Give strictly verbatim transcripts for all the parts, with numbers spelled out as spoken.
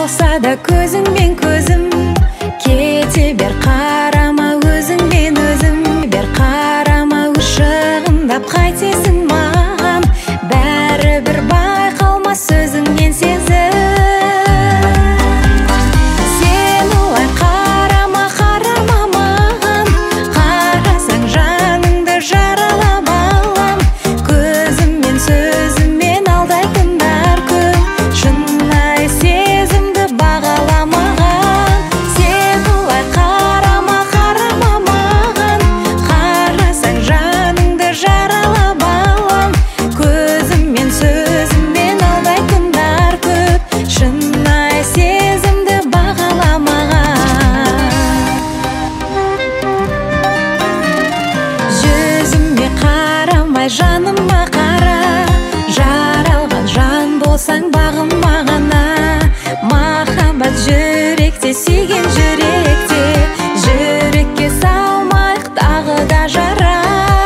болса да көзіңмен көзім, кете бер қарама өзіңмен өзім, бер қарама ушығындап қайтесің маған, бәрібір байқалмас сөзіңнен сезім. Сен олай қарама, қарама маған, қарасаң жаныңды жаралап алам. Көзіммен сөзіммен алдайтындар көп, шынайы сезімді бағаламаған. Сен олай қарама, қарама маған, қарасаң жаныңды жаралап алам. Көзіммен сөзіммен алдайтындар көп, шынайы сезімді бағаламаған. Жүзіме қарамай жаныма қара, жаралған жан болсаң бағыма ғана. Махаббат жүректе, сүйген жүректе, жүрекке салмайық тағы да жара.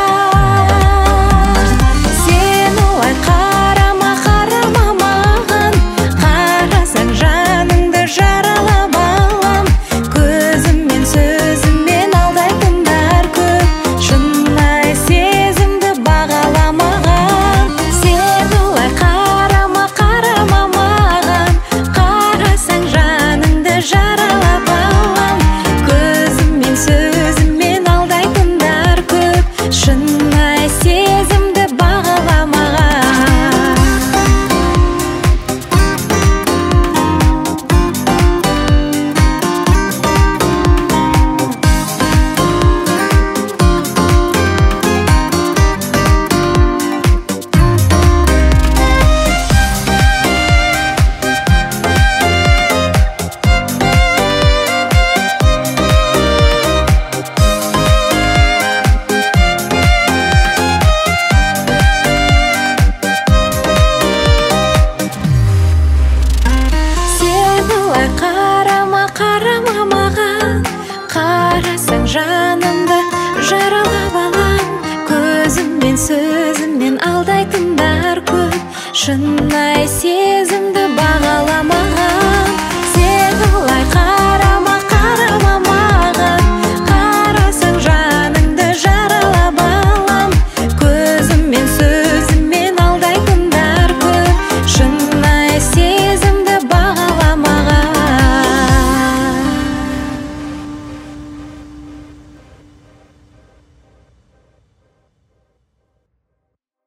Сен олай қарама, қарама маған, қарасаң жаныңды жаралап алам. Көзіммен сөзіммен алдайтындар көп, шынайы сезімді бағаламаған. Сен олай қарама, қарама маған, қарасаң жаныңды жаралап алам. Көзіммен сөзіммен алдайтындар көп, шынайы сезімді бағаламаған. Сен олай қарама, қарама маған, қарасаң жанымды жаралап алам. Көзіммен сөзіммен алдайтындар көп, шынайы